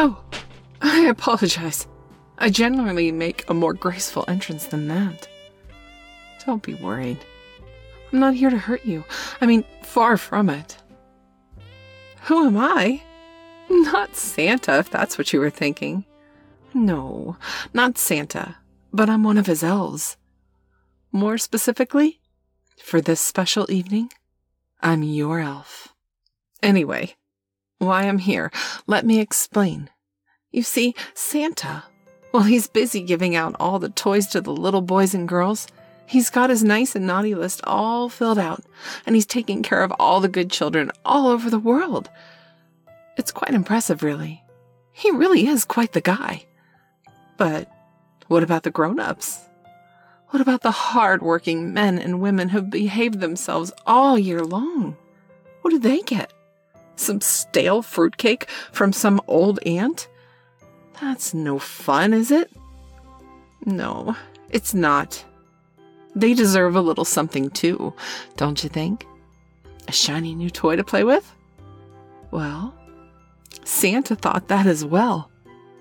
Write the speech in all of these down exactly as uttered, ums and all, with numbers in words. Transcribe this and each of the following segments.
Oh, I apologize. I generally make a more graceful entrance than that. Don't be worried. I'm not here to hurt you. I mean, far from it. Who am I? Not Santa, if that's what you were thinking. No, not Santa, but I'm one of his elves. More specifically, for this special evening, I'm your elf. Anyway, why I'm here, let me explain. You see, Santa, well, he's busy giving out all the toys to the little boys and girls. He's got his nice and naughty list all filled out, and he's taking care of all the good children all over the world. It's quite impressive, really. He really is quite the guy. But what about the grown-ups? What about the hard-working men and women who've behaved themselves all year long? What do they get? Some stale fruitcake from some old aunt? That's no fun, is it? No, it's not. They deserve a little something too, don't you think? A shiny new toy to play with? Well, Santa thought that as well.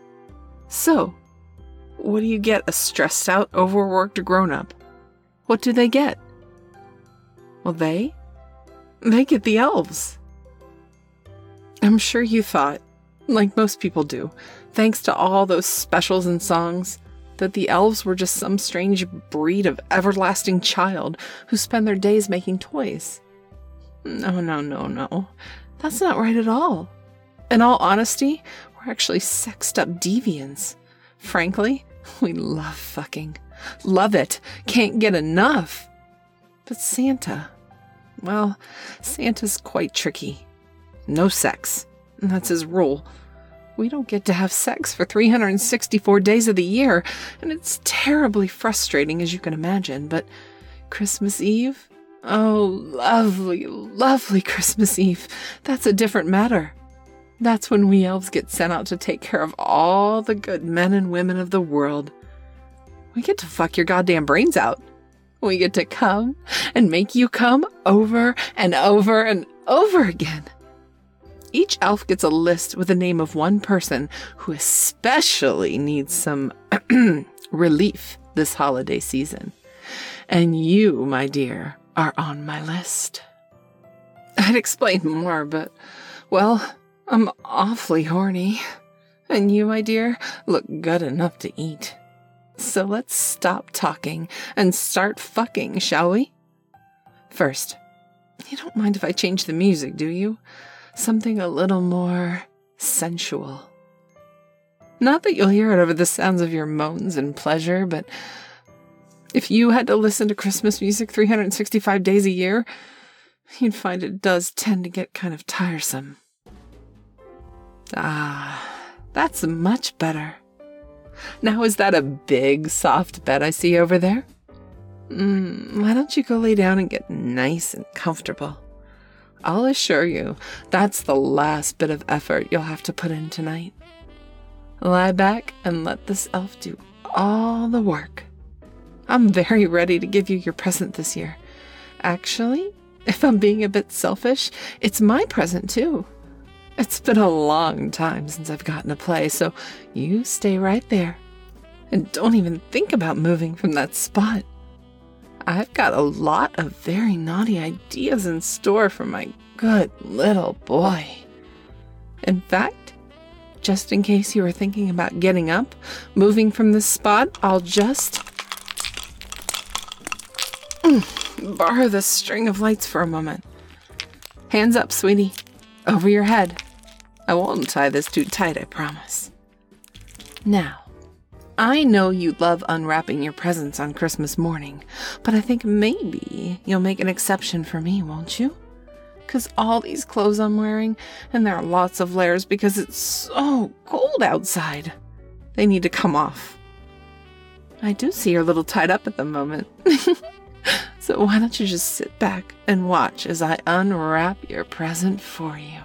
So, what do you get a stressed out, overworked grown-up? What do they get? Well, they? They get the elves. I'm sure you thought, like most people do, thanks to all those specials and songs, that the elves were just some strange breed of everlasting child who spend their days making toys. No, no, no, no. That's not right at all. In all honesty, we're actually sexed up deviants. Frankly, we love fucking. Love it. Can't get enough. But Santa, well, Santa's quite tricky. No sex. That's his rule. We don't get to have sex for three hundred sixty-four days of the year, and it's terribly frustrating, as you can imagine. But Christmas Eve? Oh, lovely, lovely Christmas Eve. That's a different matter. That's when we elves get sent out to take care of all the good men and women of the world. We get to fuck your goddamn brains out. We get to come and make you come over and over and over again. Each elf gets a list with the name of one person who especially needs some relief this holiday season. And you, my dear, are on my list. I'd explain more, but, well, I'm awfully horny. And you, my dear, look good enough to eat. So let's stop talking and start fucking, shall we? First, you don't mind if I change the music, do you? Something a little more sensual. Not that you'll hear it over the sounds of your moans and pleasure, but if you had to listen to Christmas music three hundred sixty-five days a year, you'd find it does tend to get kind of tiresome. Ah, that's much better. Now, is that a big, soft bed I see over there? Mm, why don't you go lay down and get nice and comfortable? I'll assure you, that's the last bit of effort you'll have to put in tonight. Lie back and let this elf do all the work. I'm very ready to give you your present this year. Actually, if I'm being a bit selfish, it's my present too. It's been a long time since I've gotten to play, so you stay right there. And don't even think about moving from that spot. I've got a lot of very naughty ideas in store for my good little boy. In fact, just in case you were thinking about getting up, moving from this spot, I'll just mm, borrow this string of lights for a moment. Hands up, sweetie. Over your head. I won't tie this too tight, I promise. Now, I know you love unwrapping your presents on Christmas morning, but I think maybe you'll make an exception for me, won't you? 'Cause all these clothes I'm wearing, and there are lots of layers because it's so cold outside, they need to come off. I do see you're a little tied up at the moment. So why don't you just sit back and watch as I unwrap your present for you?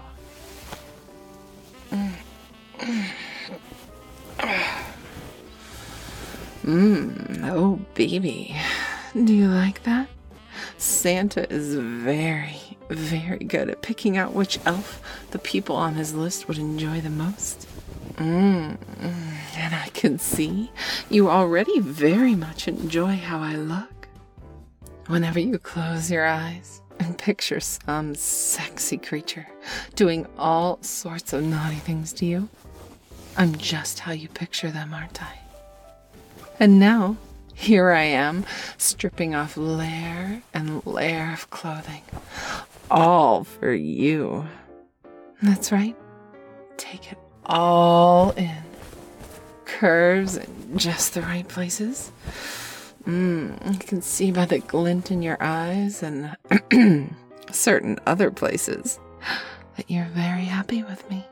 Mmm, oh baby, do you like that? Santa is very, very good at picking out which elf the people on his list would enjoy the most. Mm, and I can see you already very much enjoy how I look. Whenever you close your eyes and picture some sexy creature doing all sorts of naughty things to you, I'm just how you picture them, aren't I? And now, here I am, stripping off layer and layer of clothing, all for you. That's right. Take it all in. Curves in just the right places. Mm, you can see by the glint in your eyes and certain other places that you're very happy with me.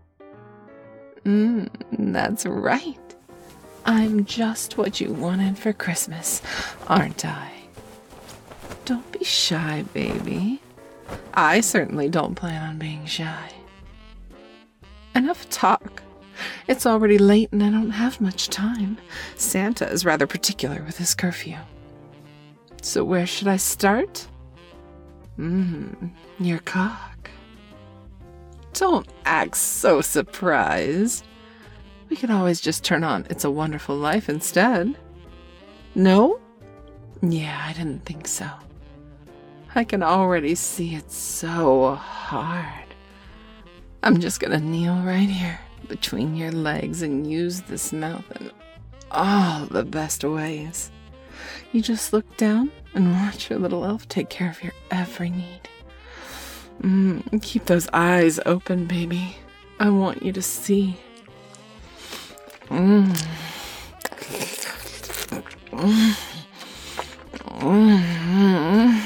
Mm, that's right. I'm just what you wanted for Christmas, aren't I? Don't be shy, baby. I certainly don't plan on being shy. Enough talk. It's already late and I don't have much time. Santa is rather particular with his curfew. So where should I start? Mmm, your cock. Don't act so surprised. We could always just turn on It's a Wonderful Life instead. No? Yeah, I didn't think so. I can already see it's so hard. I'm just gonna kneel right here between your legs and use this mouth in all the best ways. You just look down and watch your little elf take care of your every need. Mm, keep those eyes open, baby. I want you to see. Mm. Mm. Mm.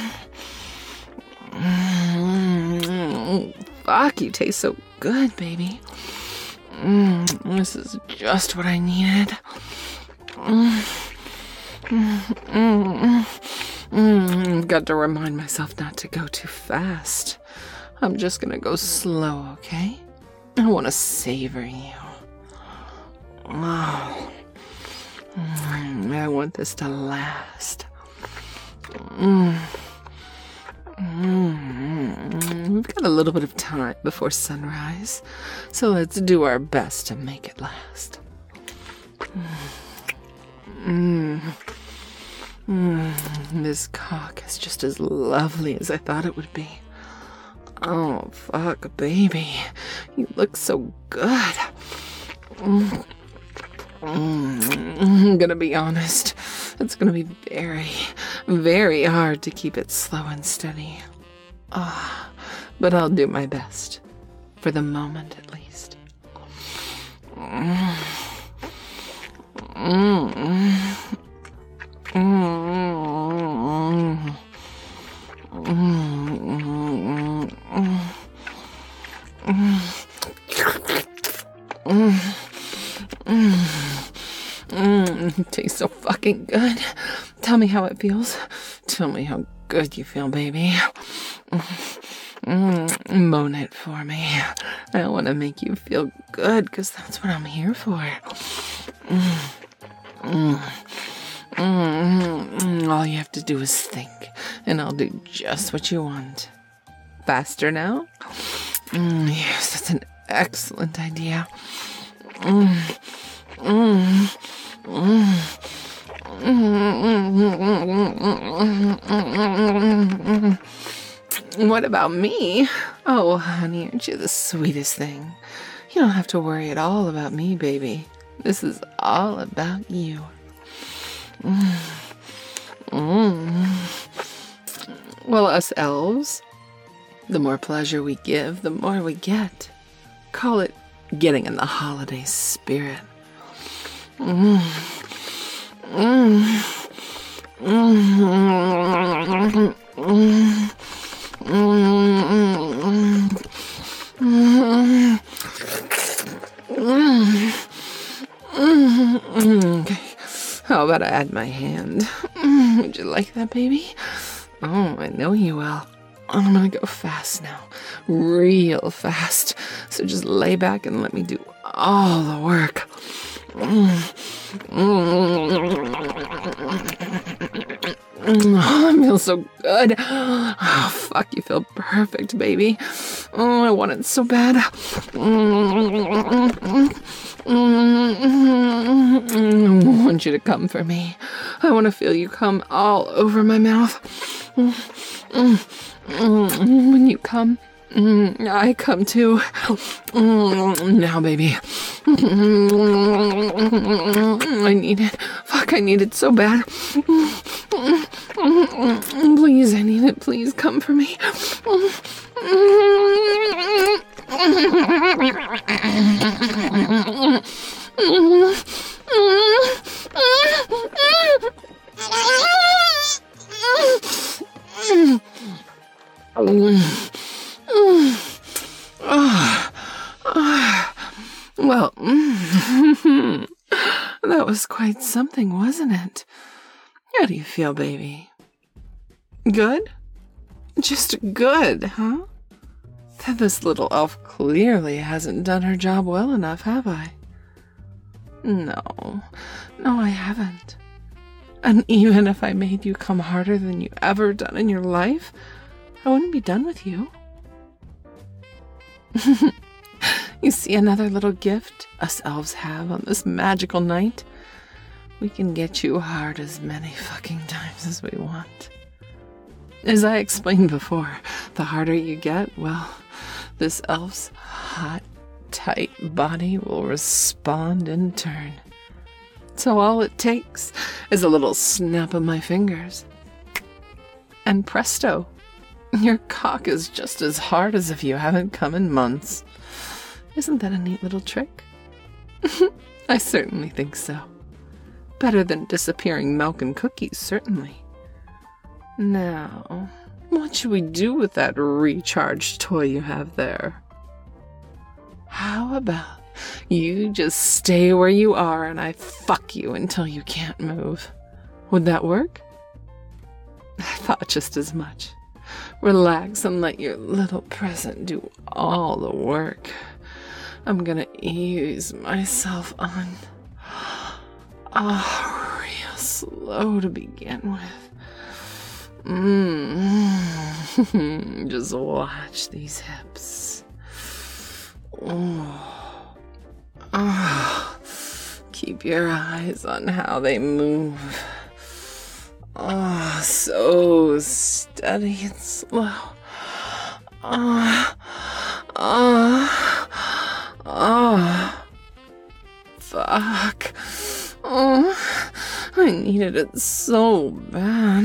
Mm. Fuck, you taste so good, baby. Mm, this is just what I needed. Mm, mm, mm, mm. Got to remind myself not to go too fast. I'm just gonna go slow, okay? I want to savor you. Oh, mm, I want this to last. Mm. Mm-hmm. We've got a little bit of time before sunrise, so let's do our best to make it last. Mm. Mm. This cock is just as lovely as I thought it would be. Oh, fuck, baby. You look so good. Mm. Mm. I'm gonna be honest. It's gonna be very, very hard to keep it slow and steady. Ah, oh, but I'll do my best. For the moment, at least. Mm. Mm. Mm. Mm. Mm. Mm. Mm. It tastes so fucking good. Tell me how it feels. Tell me how good you feel, baby. Mm. Moan it for me. I want to make you feel good, because that's what I'm here for. Mm. Mm. Mm. All you have to do is think, and I'll do just what you want. Faster now? Mm. Yes, that's an excellent idea. Mm. Mm. Mm. Mm. What about me? Oh, honey, aren't you the sweetest thing? You don't have to worry at all about me, baby. This is all about you. Mm. Mm. Well, us elves, the more pleasure we give, the more we get. Call it getting in the holiday spirit. Mm. Mm. Mm. Mm. Mm. Mm. Mm. Okay. How about I add my hand? Mm. Would you like that, baby? Oh, I know you will. I'm gonna go fast now. Real fast. So just lay back and let me do all the work. Mm. Mm. Oh, I feel so good. Oh, fuck, you feel perfect, baby. Oh, I want it so bad. I want you to come for me. I want to feel you come all over my mouth. When you come, I come too. Now, baby. I need it. Fuck, I need it so bad. Please, I need it. Please come for me. Well, that was quite something, wasn't it? How do you feel, baby? Good? Just good, huh? That this little elf clearly hasn't done her job well enough, have I? No, no, I haven't. And even if I made you come harder than you ever done in your life, I wouldn't be done with you. You see another little gift us elves have on this magical night? We can get you hard as many fucking times as we want. As I explained before, the harder you get, well, this elf's hot, tight body will respond in turn. So all it takes is a little snap of my fingers. And presto, your cock is just as hard as if you haven't come in months. Isn't that a neat little trick? I certainly think so. Better than disappearing milk and cookies, certainly. Now, what should we do with that recharged toy you have there? How about you just stay where you are and I fuck you until you can't move? Would that work? I thought just as much. Relax and let your little present do all the work. I'm gonna ease myself on. Ah, oh, real slow to begin with. Mmm. Just watch these hips. Oh. Oh. Keep your eyes on how they move. Oh, so steady and slow. Oh. Oh. Oh. Fuck. Oh, I needed it so bad.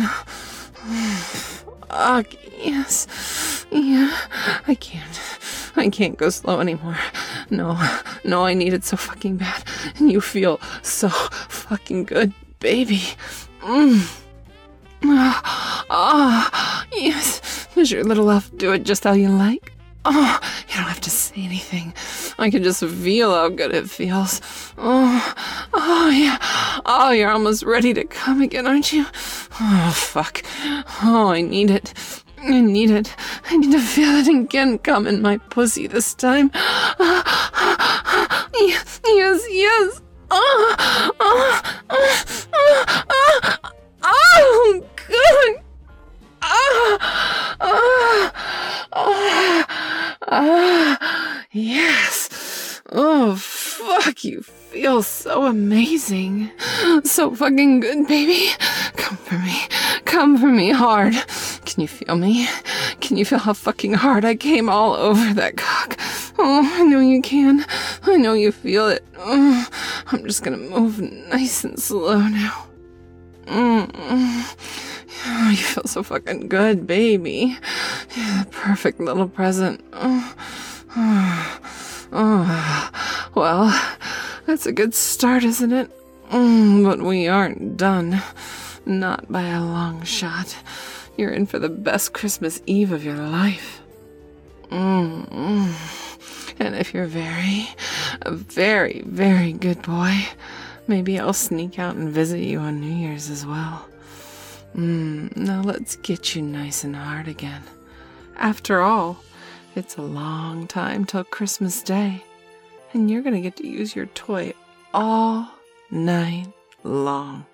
Fuck, yes. Yeah, I can't. I can't go slow anymore. No, no, I need it so fucking bad. And you feel so fucking good, baby. Mm. Ah, ah, yes. Does your little elf do it just how you like? Oh, you don't have to say anything. I can just feel how good it feels. Oh, oh yeah. Oh, you're almost ready to come again, aren't you? Oh, fuck. Oh, I need it. I need it. I need to feel it again come in my pussy this time. Yes, yes, yes. Oh, oh, oh, oh, oh, oh, good. Oh, oh, oh, oh, yes. Oh, fuck, you feel so amazing. So fucking good, baby. Come for me. Come for me hard. Can you feel me? Can you feel how fucking hard I came all over that cock? Oh, I know you can. I know you feel it. Oh, I'm just gonna move nice and slow now. Mm-mm. Oh, you feel so fucking good, baby. You're the perfect little present. Oh, oh, oh. Well, that's a good start, isn't it? Mm, but we aren't done. Not by a long shot. You're in for the best Christmas Eve of your life. Mm-mm. And if you're very, a very, very good boy, maybe I'll sneak out and visit you on New Year's as well. Mm, now let's get you nice and hard again. After all, it's a long time till Christmas Day, and you're gonna get to use your toy all night long.